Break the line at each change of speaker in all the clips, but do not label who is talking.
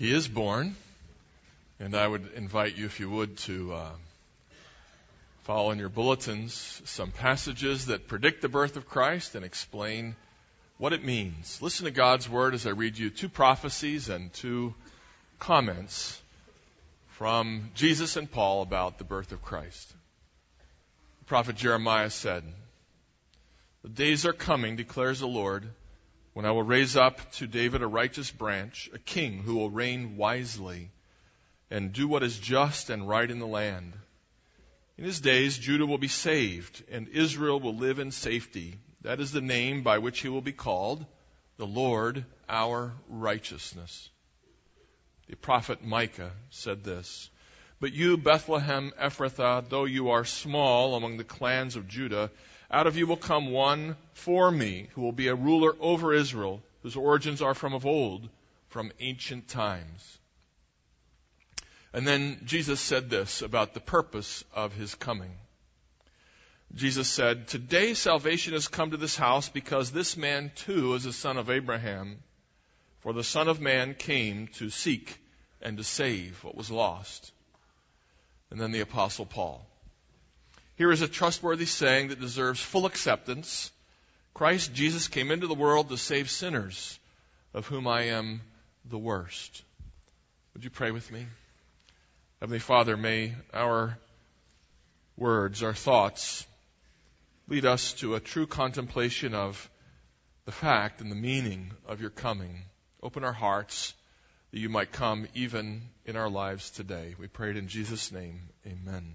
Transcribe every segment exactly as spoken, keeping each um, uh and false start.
He is born, and I would invite you, if you would, to uh, follow in your bulletins some passages that predict the birth of Christ and explain what it means. Listen to God's Word as I read you two prophecies and two comments from Jesus and Paul about the birth of Christ. The prophet Jeremiah said, "The days are coming, declares the Lord, when I will raise up to David a righteous branch, a king who will reign wisely and do what is just and right in the land. In his days Judah will be saved, and Israel will live in safety. That is the name by which he will be called, the Lord our righteousness." The prophet Micah said this, "But you, Bethlehem Ephrathah, though you are small among the clans of Judah, out of you will come one for me, who will be a ruler over Israel, whose origins are from of old, from ancient times." And then Jesus said this about the purpose of his coming. Jesus said, "Today salvation has come to this house, because this man too is a son of Abraham. For the Son of Man came to seek and to save what was lost." And then the Apostle Paul. "Here is a trustworthy saying that deserves full acceptance. Christ Jesus came into the world to save sinners, of whom I am the worst." Would you pray with me? Heavenly Father, may our words, our thoughts, lead us to a true contemplation of the fact and the meaning of your coming. Open our hearts that you might come even in our lives today. We pray it in Jesus' name. Amen.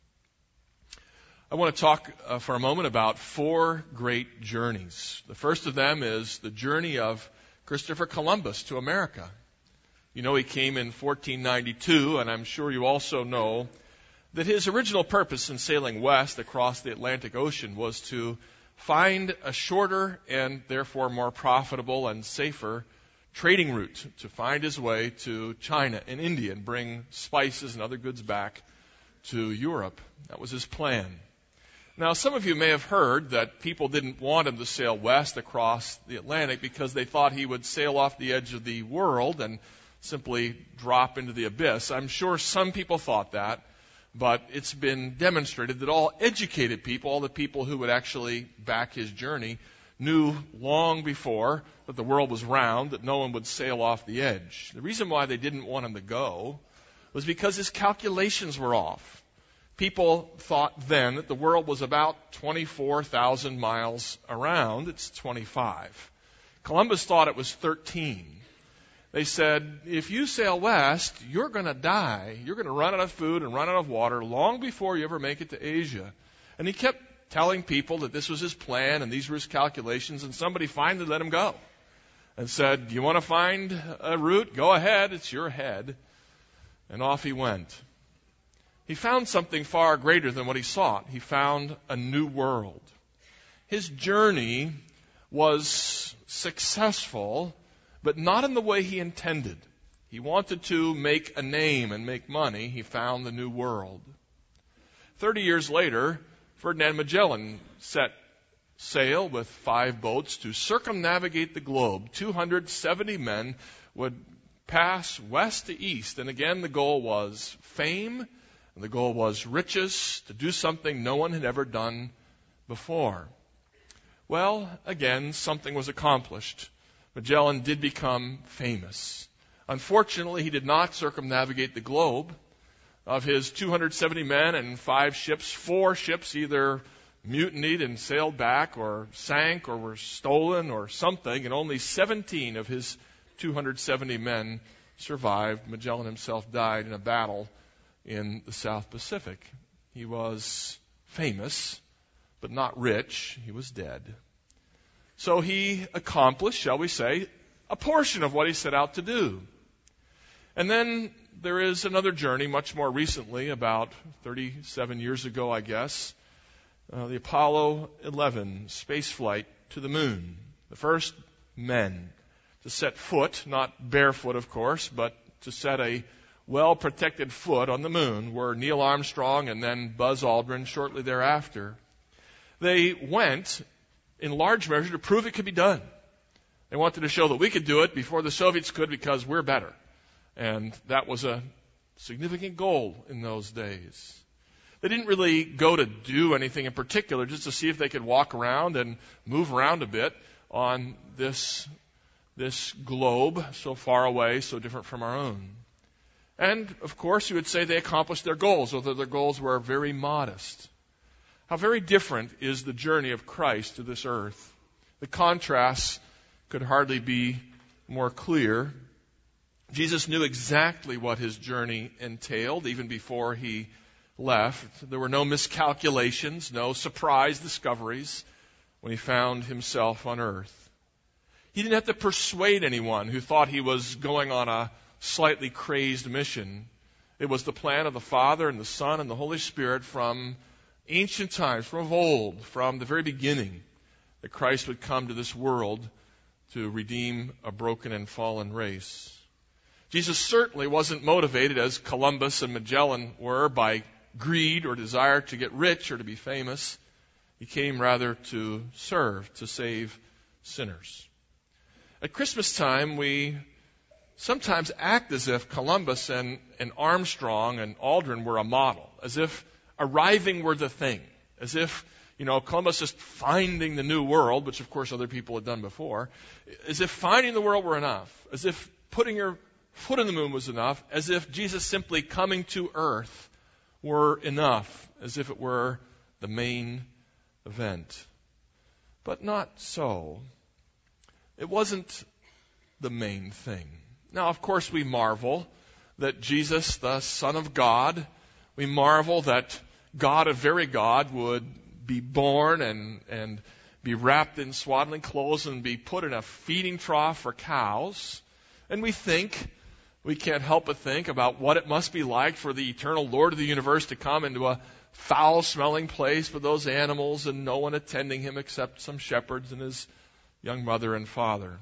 I want to talk uh, for a moment about four great journeys. The first of them is the journey of Christopher Columbus to America. You know, he came in fourteen ninety-two, and I'm sure you also know that his original purpose in sailing west across the Atlantic Ocean was to find a shorter and therefore more profitable and safer trading route, to find his way to China and India and bring spices and other goods back to Europe. That was his plan. Now, some of you may have heard that people didn't want him to sail west across the Atlantic because they thought he would sail off the edge of the world and simply drop into the abyss. I'm sure some people thought that, but it's been demonstrated that all educated people, all the people who would actually back his journey, knew long before that the world was round, that no one would sail off the edge. The reason why they didn't want him to go was because his calculations were off. People thought then that the world was about twenty-four thousand miles around. It's twenty-five. Columbus thought it was thirteen. They said, if you sail west, you're going to die. You're going to run out of food and run out of water long before you ever make it to Asia. And he kept telling people that this was his plan and these were his calculations, and somebody finally let him go and said, "Do you want to find a route? Go ahead. It's your head." And off he went. He found something far greater than what he sought. He found a new world. His journey was successful, but not in the way he intended. He wanted to make a name and make money. He found the new world. Thirty years later, Ferdinand Magellan set sail with five boats to circumnavigate the globe. two hundred seventy men would pass west to east, and again the goal was fame, and the goal was riches, to do something no one had ever done before. Well, again, something was accomplished. Magellan did become famous. Unfortunately, he did not circumnavigate the globe. Of his two hundred seventy men and five ships, four ships either mutinied and sailed back or sank or were stolen or something, and only seventeen of his two hundred seventy men survived. Magellan himself died in a battle in the South Pacific. He was famous, but not rich. He was dead. So he accomplished, shall we say, a portion of what he set out to do. And then there is another journey much more recently, about thirty-seven years ago, I guess, uh, the Apollo eleven space flight to the moon. The first men to set foot, not barefoot, of course, but to set a well-protected foot on the moon were Neil Armstrong and then Buzz Aldrin shortly thereafter. They went in large measure to prove it could be done. They wanted to show that we could do it before the Soviets could because we're better. And that was a significant goal in those days. They didn't really go to do anything in particular, just to see if they could walk around and move around a bit on this, this globe so far away, so different from our own. And, of course, you would say they accomplished their goals, although their goals were very modest. How very different is the journey of Christ to this earth. The contrast could hardly be more clear. Jesus knew exactly what his journey entailed, even before he left. There were no miscalculations, no surprise discoveries when he found himself on earth. He didn't have to persuade anyone who thought he was going on a slightly crazed mission. It was the plan of the Father and the Son and the Holy Spirit from ancient times, from of old, from the very beginning, that Christ would come to this world to redeem a broken and fallen race. Jesus certainly wasn't motivated, as Columbus and Magellan were, by greed or desire to get rich or to be famous. He came rather to serve, to save sinners. At Christmas time, we sometimes act as if Columbus and, and Armstrong and Aldrin were a model, as if arriving were the thing, as if, you know, Columbus just finding the new world, which of course other people had done before, as if finding the world were enough, as if putting your foot in the moon was enough, as if Jesus simply coming to earth were enough, as if it were the main event. But not so. It wasn't the main thing. Now, of course, we marvel that Jesus, the Son of God, we marvel that God, a very God, would be born and, and be wrapped in swaddling clothes and be put in a feeding trough for cows. And we think, we can't help but think about what it must be like for the eternal Lord of the universe to come into a foul-smelling place with those animals and no one attending him except some shepherds and his young mother and father.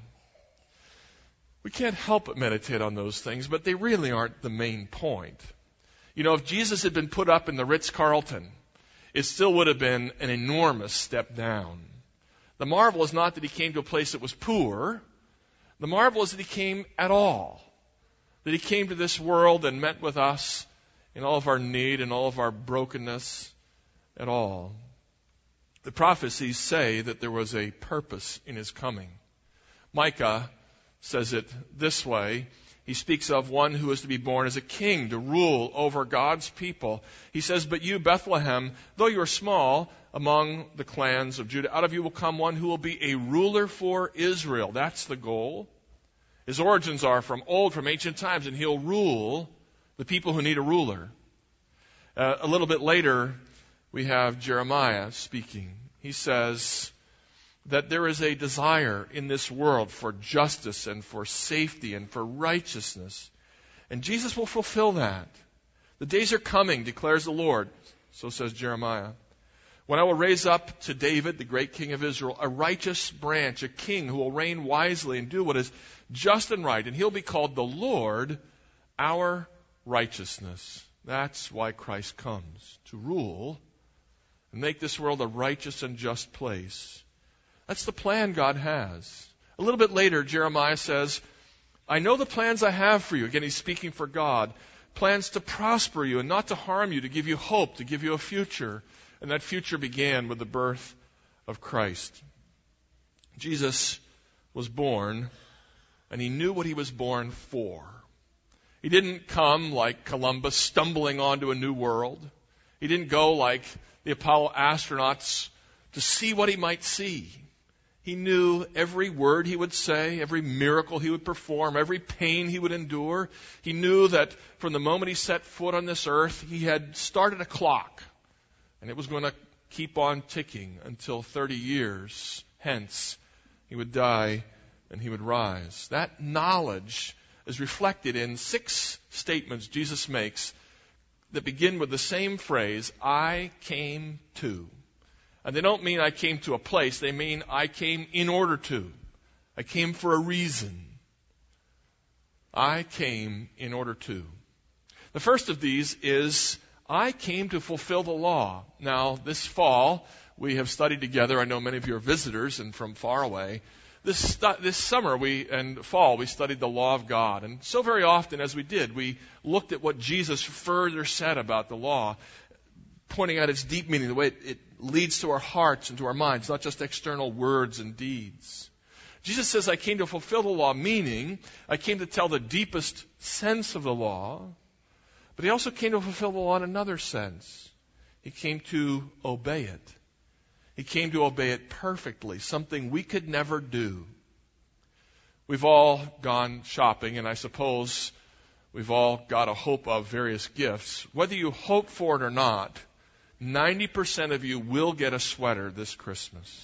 We can't help but meditate on those things, but they really aren't the main point. You know, if Jesus had been put up in the Ritz-Carlton, it still would have been an enormous step down. The marvel is not that he came to a place that was poor. The marvel is that he came at all. That he came to this world and met with us in all of our need and all of our brokenness at all. The prophecies say that there was a purpose in his coming. Micah says it this way. He speaks of one who is to be born as a king, to rule over God's people. He says, "But you, Bethlehem, though you are small among the clans of Judah, out of you will come one who will be a ruler for Israel." That's the goal. His origins are from old, from ancient times, and he'll rule the people who need a ruler. Uh, a little bit later, we have Jeremiah speaking. He says that there is a desire in this world for justice and for safety and for righteousness. And Jesus will fulfill that. The days are coming, declares the Lord, so says Jeremiah, when I will raise up to David, the great king of Israel, a righteous branch, a king who will reign wisely and do what is just and right. And he'll be called the Lord, our righteousness. That's why Christ comes, to rule and make this world a righteous and just place. That's the plan God has. A little bit later, Jeremiah says, I know the plans I have for you. Again, he's speaking for God. Plans to prosper you and not to harm you, to give you hope, to give you a future. And that future began with the birth of Christ. Jesus was born, and he knew what he was born for. He didn't come like Columbus stumbling onto a new world. He didn't go like the Apollo astronauts to see what he might see. He knew every word he would say, every miracle he would perform, every pain he would endure. He knew that from the moment he set foot on this earth, he had started a clock, and it was going to keep on ticking until thirty years hence he would die and he would rise. That knowledge is reflected in six statements Jesus makes that begin with the same phrase, I came to. And they don't mean I came to a place. They mean I came in order to. I came for a reason. I came in order to. The first of these is I came to fulfill the law. Now, this fall, we have studied together. I know many of you are visitors and from far away. This, stu- this summer we and fall we studied the law of God, and so very often as we did, we looked at what Jesus further said about the law, pointing out its deep meaning, the way it, it leads to our hearts and to our minds, not just external words and deeds. Jesus says, I came to fulfill the law, meaning I came to tell the deepest sense of the law, but he also came to fulfill the law in another sense. He came to obey it. He came to obey it perfectly, something we could never do. We've all gone shopping, and I suppose we've all got a hope of various gifts. Whether you hope for it or not, ninety percent of you will get a sweater this Christmas.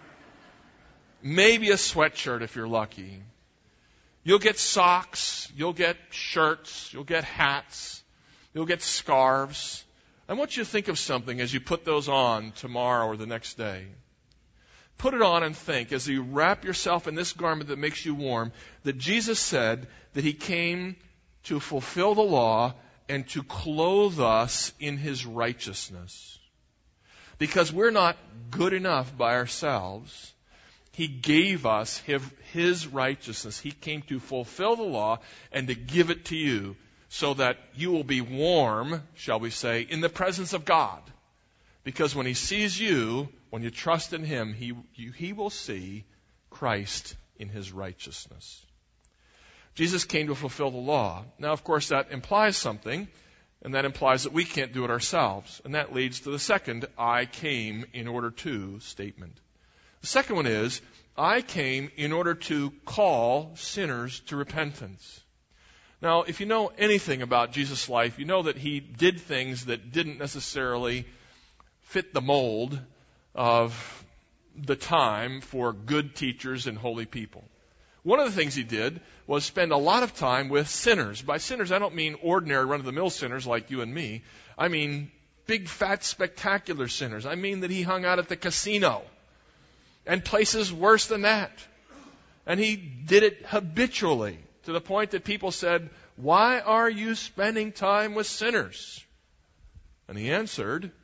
Maybe a sweatshirt if you're lucky. You'll get socks, you'll get shirts, you'll get hats, you'll get scarves. I want you to think of something as you put those on tomorrow or the next day. Put it on and think, as you wrap yourself in this garment that makes you warm, that Jesus said that he came to fulfill the law and to clothe us in his righteousness. Because we're not good enough by ourselves, he gave us his righteousness. He came to fulfill the law and to give it to you, so that you will be warm, shall we say, in the presence of God. Because when he sees you, when you trust in him, he, you, he will see Christ in his righteousness. Jesus came to fulfill the law. Now, of course, that implies something, and that implies that we can't do it ourselves. And that leads to the second, I came in order to statement. The second one is, I came in order to call sinners to repentance. Now, if you know anything about Jesus' life, you know that he did things that didn't necessarily fit the mold of the time for good teachers and holy people. One of the things he did was spend a lot of time with sinners. By sinners, I don't mean ordinary run-of-the-mill sinners like you and me. I mean big, fat, spectacular sinners. I mean that he hung out at the casino and places worse than that. And he did it habitually, to the point that people said, why are you spending time with sinners? And he answered,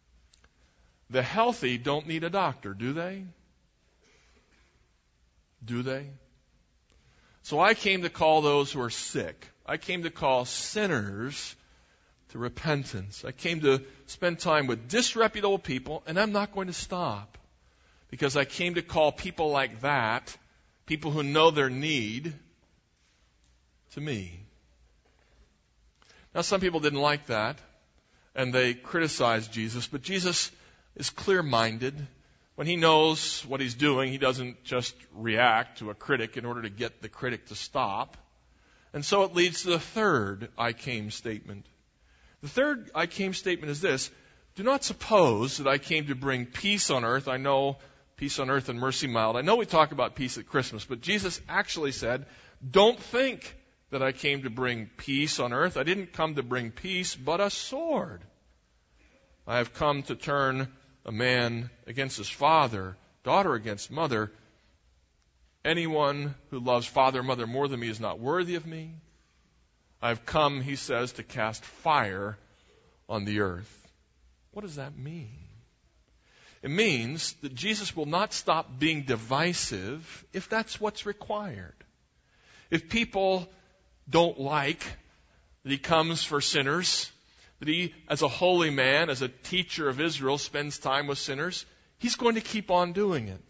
the healthy don't need a doctor, do they? Do they? So I came to call those who are sick. I came to call sinners to repentance. I came to spend time with disreputable people, and I'm not going to stop. Because I came to call people like that, people who know their need, to me. Now, some people didn't like that, and they criticized Jesus, but Jesus is clear-minded. When he knows what he's doing, he doesn't just react to a critic in order to get the critic to stop. And so it leads to the third I came statement. The third I came statement is this: do not suppose that I came to bring peace on earth. I know peace on earth and mercy mild. I know we talk about peace at Christmas, but Jesus actually said, don't think that I came to bring peace on earth. I didn't come to bring peace, but a sword. I have come to turn a man against his father, daughter against mother. Anyone who loves father or mother more than me is not worthy of me. I've come, he says, to cast fire on the earth. What does that mean? It means that Jesus will not stop being divisive if that's what's required. If people don't like that he comes for sinners, that he, as a holy man, as a teacher of Israel, spends time with sinners, he's going to keep on doing it.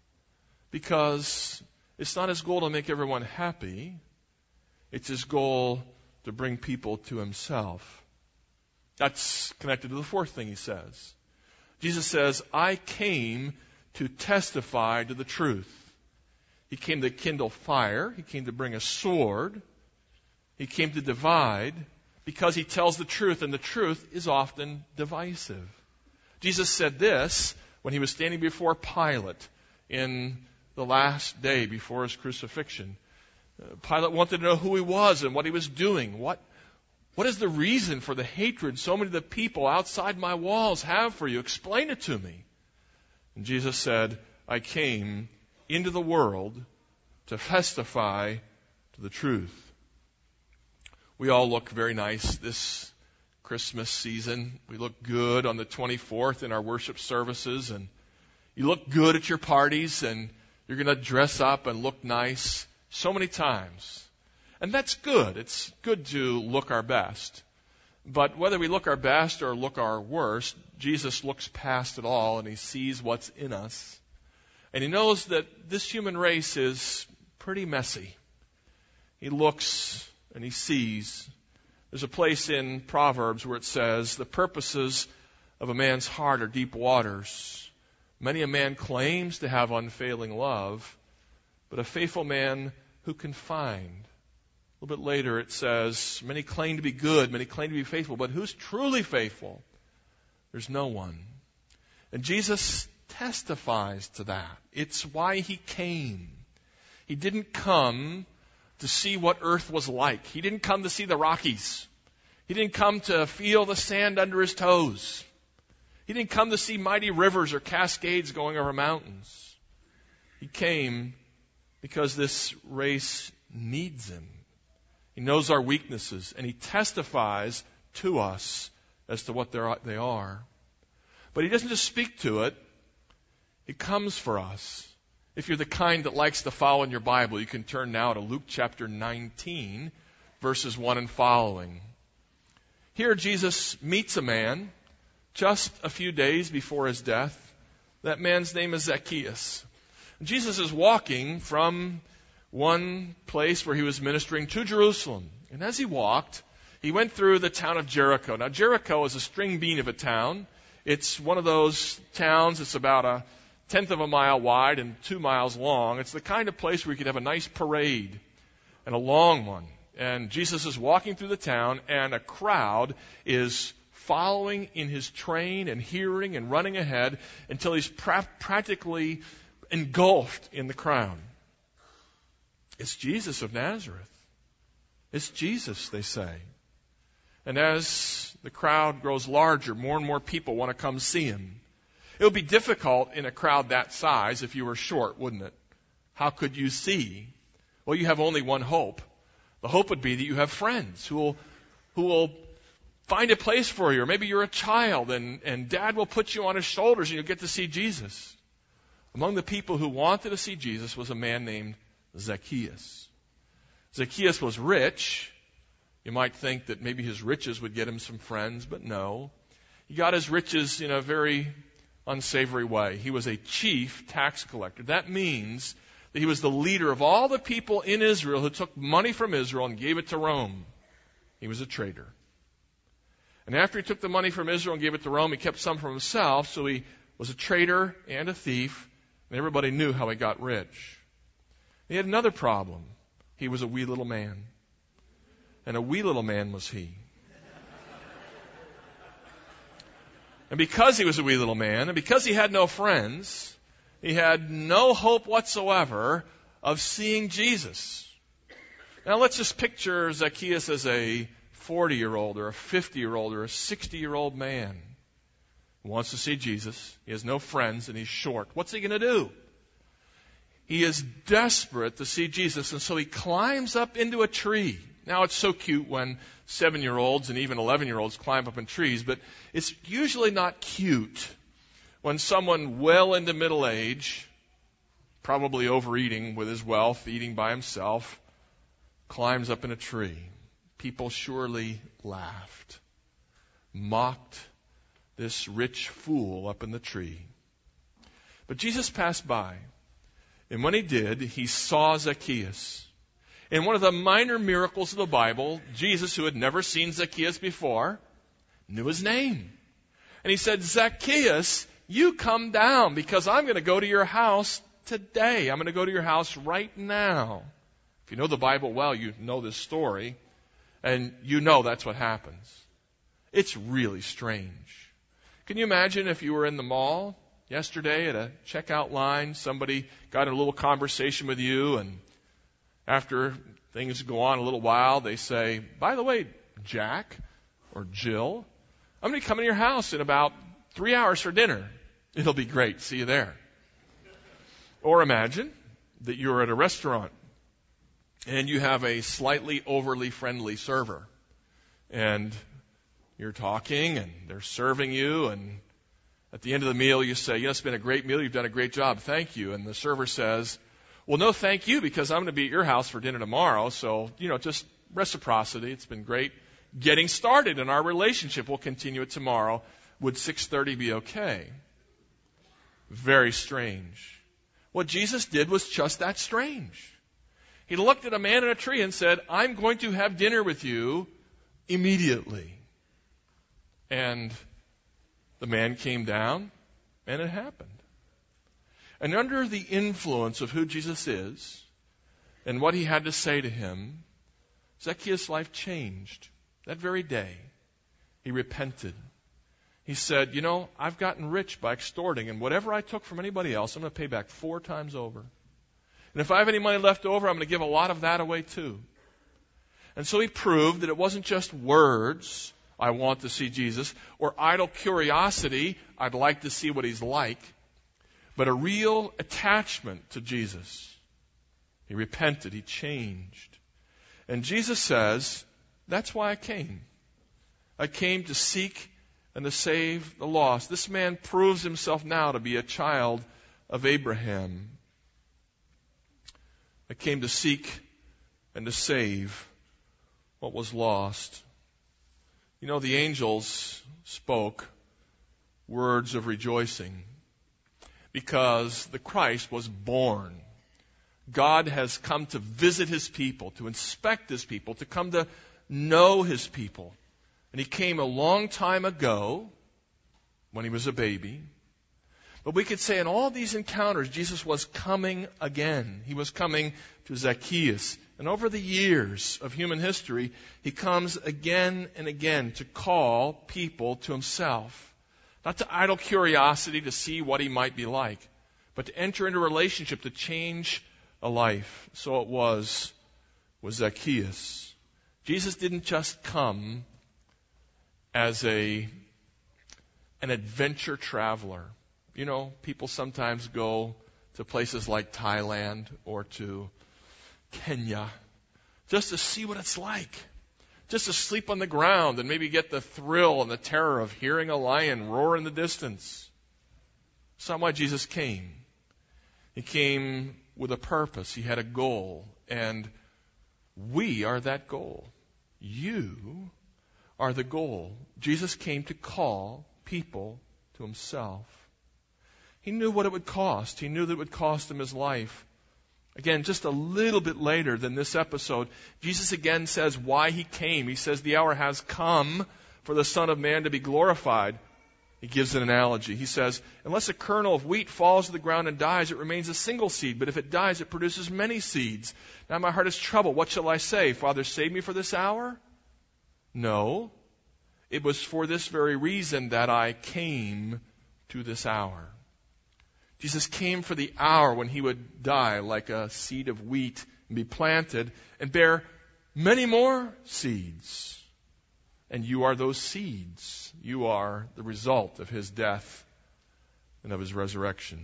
Because it's not his goal to make everyone happy. It's his goal to bring people to himself. That's connected to the fourth thing he says. Jesus says, I came to testify to the truth. He came to kindle fire. He came to bring a sword. He came to divide, because he tells the truth, and the truth is often divisive. Jesus said this when he was standing before Pilate in the last day before his crucifixion. Uh, Pilate wanted to know who he was and what he was doing. What, what is the reason for the hatred so many of the people outside my walls have for you? Explain it to me. And Jesus said, I came into the world to testify to the truth. We all look very nice this Christmas season. We look good on the twenty-fourth in our worship services, and you look good at your parties, and You're going to dress up and look nice so many times. And that's good. It's good to look our best. But whether we look our best or look our worst, Jesus looks past it all and he sees what's in us. And he knows that this human race is pretty messy. He looks and he sees. There's a place in Proverbs where it says, the purposes of a man's heart are deep waters. Many a man claims to have unfailing love, but a faithful man who can find? A little bit later it says, many claim to be good, many claim to be faithful, but who's truly faithful? There's no one. And Jesus testifies to that. It's why he came. He didn't come to see what earth was like. He didn't come to see the Rockies. He didn't come to feel the sand under his toes. He didn't come to see mighty rivers or cascades going over mountains. He came because this race needs him. He knows our weaknesses, and he testifies to us as to what they are. But he doesn't just speak to it. He comes for us. If you're the kind that likes to follow in your Bible, you can turn now to Luke chapter nineteen, verses one and following. Here Jesus meets a man just a few days before his death. That man's name is Zacchaeus. Jesus is walking from one place where he was ministering to Jerusalem. And as he walked, he went through the town of Jericho. Now, Jericho is a string bean of a town. It's one of those towns that's about a tenth of a mile wide and two miles long. It's the kind of place where you could have a nice parade and a long one. And Jesus is walking through the town, and a crowd is following in his train and hearing and running ahead until he's pra- practically engulfed in the crowd. It's Jesus of Nazareth. It's Jesus, they say. And as the crowd grows larger, more and more people want to come see him. It would be difficult in a crowd that size if you were short, wouldn't it? How could you see? Well, you have only one hope. The hope would be that you have friends who will, who will find a place for you. Or maybe you're a child and, and dad will put you on his shoulders and you'll get to see Jesus. Among the people who wanted to see Jesus was a man named Zacchaeus. Zacchaeus was rich. You might think that maybe his riches would get him some friends, but no. He got his riches in a very unsavory way. He was a chief tax collector. That means that he was the leader of all the people in Israel who took money from Israel and gave it to Rome. He was a traitor. And after he took the money from Israel and gave it to Rome, he kept some for himself, so he was a traitor and a thief, and everybody knew how he got rich. He had another problem. He was a wee little man. And a wee little man was he. And because he was a wee little man, and because he had no friends, he had no hope whatsoever of seeing Jesus. Now let's just picture Zacchaeus as a forty-year-old or a fifty-year-old or a sixty-year-old man who wants to see Jesus. He has no friends and he's short. What's he going to do? He is desperate to see Jesus, and so he climbs up into a tree. Now, it's so cute when seven-year-olds and even eleven-year-olds climb up in trees, but it's usually not cute when someone well into middle age, probably overeating with his wealth, eating by himself, climbs up in a tree. People surely laughed, mocked this rich fool up in the tree. But Jesus passed by, and when he did, he saw Zacchaeus. In one of the minor miracles of the Bible, Jesus, who had never seen Zacchaeus before, knew his name. And he said, Zacchaeus, you come down because I'm going to go to your house today. I'm going to go to your house right now. If you know the Bible well, you know this story. And you know that's what happens. It's really strange. Can you imagine if you were in the mall yesterday at a checkout line, somebody got in a little conversation with you, and after things go on a little while, they say, by the way, Jack or Jill, I'm going to come in your house in about three hours for dinner. It'll be great. See you there. Or imagine that you're at a restaurant and you have a slightly overly friendly server. And you're talking and they're serving you, and At the end of the meal, you say, you know, it's been a great meal. You've done a great job. Thank you. And the server says, well, no, thank you, because I'm going to be at your house for dinner tomorrow. So, you know, just reciprocity. It's been great getting started in our relationship. We'll continue it tomorrow. Would six thirty be okay? Very strange. What Jesus did was just that strange. He looked at a man in a tree and said, I'm going to have dinner with you immediately. And the man came down, and it happened. And under the influence of who Jesus is and what he had to say to him, Zacchaeus' life changed. That very day, he repented. He said, you know, I've gotten rich by extorting, and whatever I took from anybody else, I'm going to pay back four times over. And if I have any money left over, I'm going to give a lot of that away too. And so he proved that it wasn't just words, I want to see Jesus, or idle curiosity, I'd like to see what he's like, but a real attachment to Jesus. He repented, he changed. And Jesus says, that's why I came. I came to seek and to save the lost. This man proves himself now to be a child of Abraham. I came to seek and to save what was lost. You know, the angels spoke words of rejoicing because the Christ was born. God has come to visit his people, to inspect his people, to come to know his people. And he came a long time ago when he was a baby. But we could say in all these encounters, Jesus was coming again. He was coming to Zacchaeus. And over the years of human history, he comes again and again to call people to himself. Not to idle curiosity to see what he might be like, but to enter into a relationship to change a life. So it was with Zacchaeus. Jesus didn't just come as a an adventure traveler. You know, people sometimes go to places like Thailand or to Kenya just to see what it's like. Just to sleep on the ground and maybe get the thrill and the terror of hearing a lion roar in the distance. That's not why Jesus came. He came with a purpose. He had a goal. And we are that goal. You are the goal. Jesus came to call people to himself. He knew what it would cost. He knew that it would cost him his life. Again, just a little bit later than this episode, Jesus again says why he came. He says the hour has come for the Son of Man to be glorified. He gives an analogy. He says, unless a kernel of wheat falls to the ground and dies, it remains a single seed. But if it dies, it produces many seeds. Now my heart is troubled. What shall I say? Father, save me for this hour? No. It was for this very reason that I came to this hour. Jesus came for the hour when he would die like a seed of wheat and be planted and bear many more seeds. And you are those seeds. You are the result of his death and of his resurrection.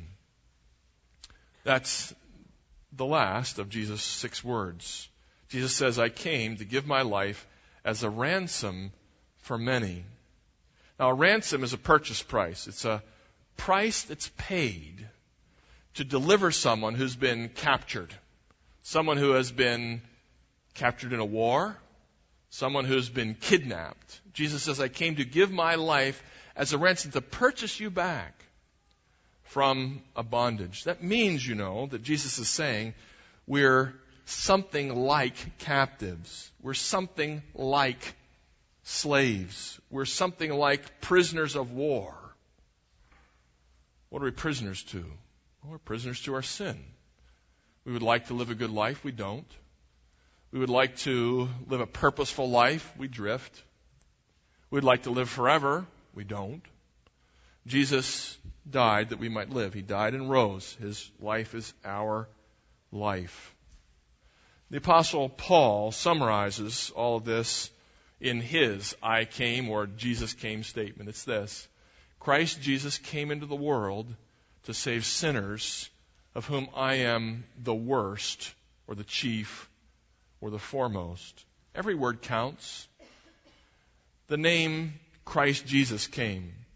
That's the last of Jesus' six words. Jesus says, I came to give my life as a ransom for many. Now, a ransom is a purchase price. It's a price that's paid to deliver someone who's been captured. Someone who has been captured in a war. Someone who's been kidnapped. Jesus says, I came to give my life as a ransom to purchase you back from a bondage. That means, you know, that Jesus is saying we're something like captives. We're something like slaves. We're something like prisoners of war. What are we prisoners to? Well, we're prisoners to our sin. We would like to live a good life. We don't. We would like to live a purposeful life. We drift. We'd like to live forever. We don't. Jesus died that we might live. He died and rose. His life is our life. The Apostle Paul summarizes all of this in his I came or Jesus came statement. It's this. Christ Jesus came into the world to save sinners, of whom I am the worst or the chief or the foremost. Every word counts. The name Christ Jesus came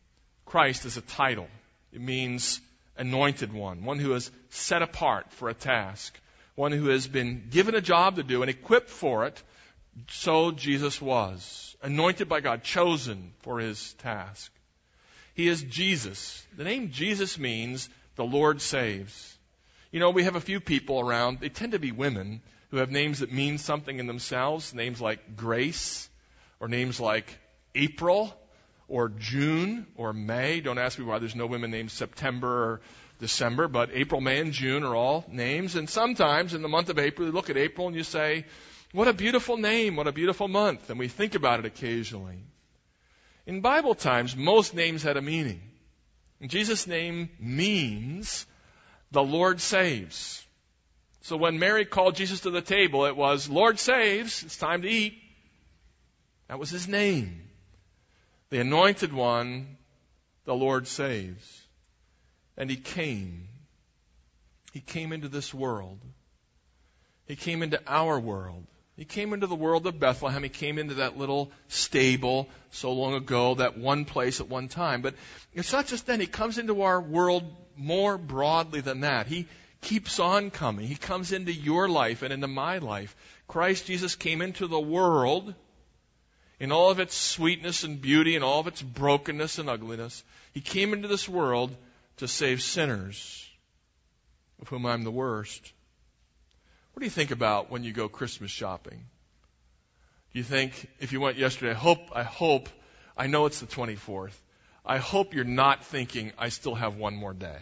Christ is a title. It means anointed one, one who is set apart for a task, one who has been given a job to do and equipped for it. So Jesus was, anointed by God, chosen for his task. He is Jesus. The name Jesus means the Lord saves. You know, we have a few people around, they tend to be women, who have names that mean something in themselves, names like Grace, or names like April, or June, or May. Don't ask me why there's no women named September or December, but April, May, and June are all names. And sometimes in the month of April, you look at April and you say, what a beautiful name, what a beautiful month. And we think about it occasionally. In Bible times, most names had a meaning. And Jesus' name means the Lord saves. So when Mary called Jesus to the table, it was, Lord saves, it's time to eat. That was his name. The anointed one, the Lord saves. And he came. He came into this world. He came into our world. He came into the world of Bethlehem. He came into that little stable so long ago, that one place at one time. But it's not just then. He comes into our world more broadly than that. He keeps on coming. He comes into your life and into my life. Christ Jesus came into the world in all of its sweetness and beauty and all of its brokenness and ugliness. He came into this world to save sinners, of whom I'm the worst. What do you think about when you go Christmas shopping? Do you think, if you went yesterday, I hope, I hope, I know it's the twenty-fourth, I hope you're not thinking, I still have one more day.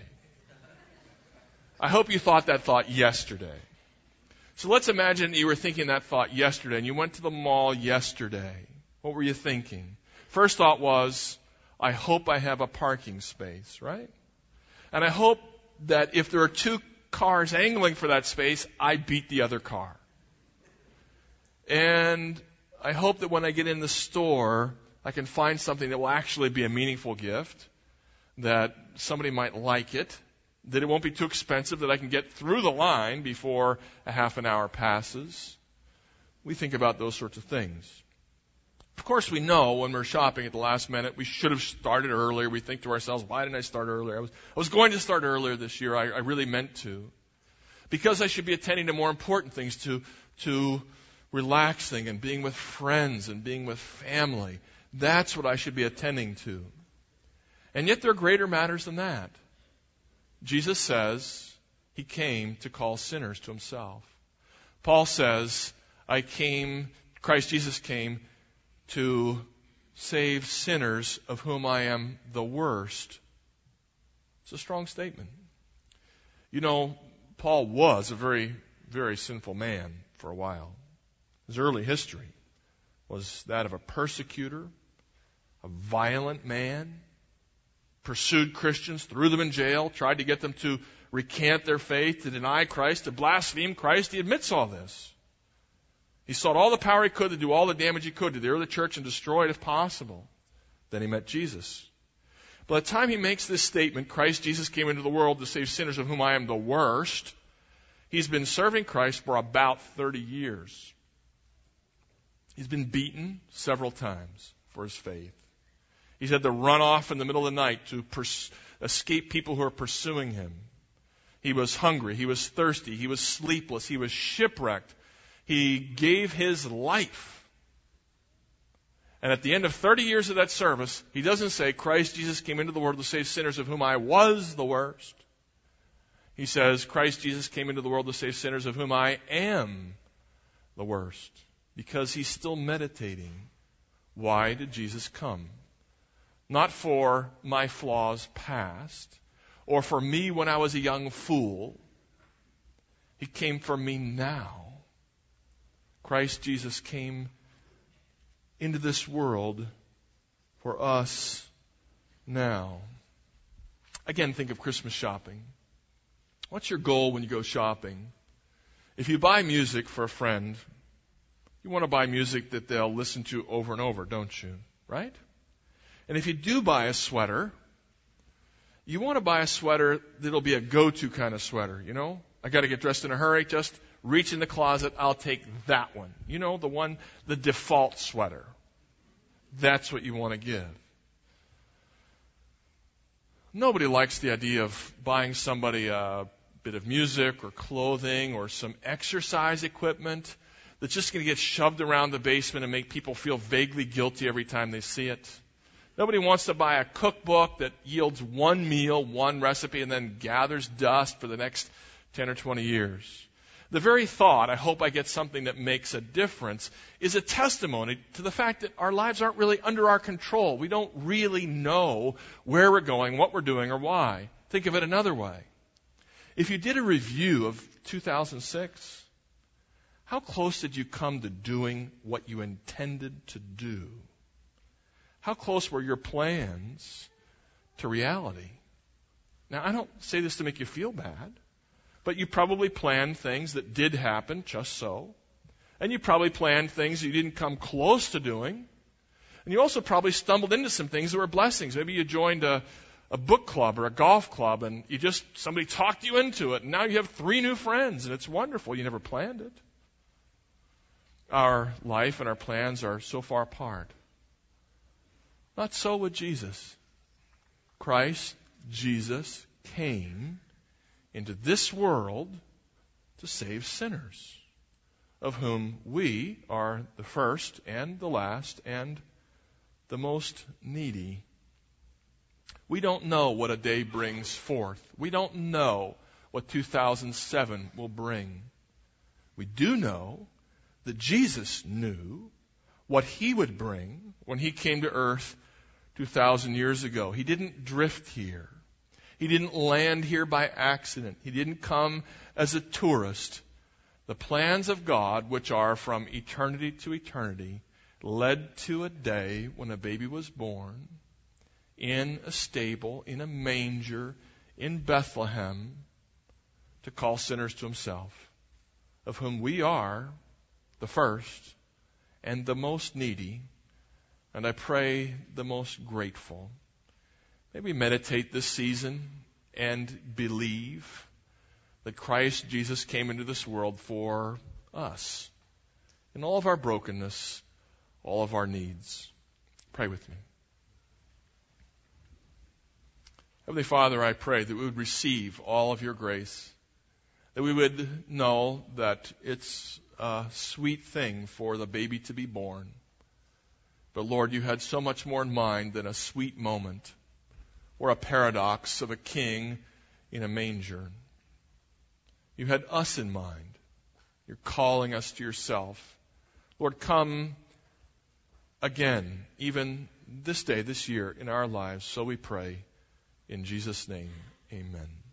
I hope you thought that thought yesterday. So let's imagine you were thinking that thought yesterday, and you went to the mall yesterday. What were you thinking? First thought was, I hope I have a parking space, right? And I hope that if there are two cars angling for that space, I beat the other car. And I hope that when I get in the store, I can find something that will actually be a meaningful gift, that somebody might like it, that it won't be too expensive, that I can get through the line before a half an hour passes. We think about those sorts of things. Of course, we know when we're shopping at the last minute, we should have started earlier. We think to ourselves, why didn't I start earlier? I was, I was going to start earlier this year. I, I really meant to. Because I should be attending to more important things, to, to relaxing and being with friends and being with family. That's what I should be attending to. And yet there are greater matters than that. Jesus says he came to call sinners to himself. Paul says, I came, Christ Jesus came to save sinners, of whom I am the worst. It's a strong statement. You know, Paul was a very, very sinful man for a while. His early history was that of a persecutor, a violent man, pursued Christians, threw them in jail, tried to get them to recant their faith, to deny Christ, to blaspheme Christ. He admits all this. He sought all the power he could to do all the damage he could to the early church and destroy it if possible. Then he met Jesus. By the time he makes this statement, Christ Jesus came into the world to save sinners, of whom I am the worst, he's been serving Christ for about thirty years. He's been beaten several times for his faith. He's had to run off in the middle of the night to pers- escape people who are pursuing him. He was hungry. He was thirsty. He was sleepless. He was shipwrecked. He gave his life. And at the end of thirty years of that service, he doesn't say, Christ Jesus came into the world to save sinners, of whom I was the worst. He says, Christ Jesus came into the world to save sinners, of whom I am the worst. Because he's still meditating. Why did Jesus come? Not for my flaws past, or for me when I was a young fool. He came for me now. Christ Jesus came into this world for us now. Again, think of Christmas shopping. What's your goal when you go shopping? If you buy music for a friend, you want to buy music that they'll listen to over and over, don't you? Right? And if you do buy a sweater, you want to buy a sweater that'll be a go-to kind of sweater, you know? I got to get dressed in a hurry, just reach in the closet, I'll take that one. You know, the one, the default sweater. That's what you want to give. Nobody likes the idea of buying somebody a bit of music or clothing or some exercise equipment that's just going to get shoved around the basement and make people feel vaguely guilty every time they see it. Nobody wants to buy a cookbook that yields one meal, one recipe, and then gathers dust for the next ten or twenty years. The very thought, I hope I get something that makes a difference, is a testimony to the fact that our lives aren't really under our control. We don't really know where we're going, what we're doing, or why. Think of it another way. If you did a review of two thousand six, how close did you come to doing what you intended to do? How close were your plans to reality? Now, I don't say this to make you feel bad, but you probably planned things that did happen just so. And you probably planned things you didn't come close to doing. And you also probably stumbled into some things that were blessings. Maybe you joined a, a book club or a golf club and you just, somebody talked you into it. And now you have three new friends and it's wonderful. You never planned it. Our life and our plans are so far apart. Not so with Jesus. Christ, Jesus, came into this world to save sinners, of whom we are the first and the last and the most needy. We don't know what a day brings forth. We don't know what two thousand seven will bring. We do know that Jesus knew what he would bring when he came to earth two thousand years ago. He didn't drift here. He didn't land here by accident. He didn't come as a tourist. The plans of God, which are from eternity to eternity, led to a day when a baby was born in a stable, in a manger, in Bethlehem, to call sinners to himself, of whom we are the first and the most needy, and I pray the most grateful. Maybe meditate this season and believe that Christ Jesus came into this world for us in all of our brokenness, all of our needs. Pray with me. Heavenly Father, I pray that we would receive all of your grace, that we would know that it's a sweet thing for the baby to be born. But Lord, you had so much more in mind than a sweet moment or a paradox of a king in a manger. You had us in mind. You're calling us to yourself. Lord, come again, even this day, this year, in our lives. So we pray. In Jesus' name, amen.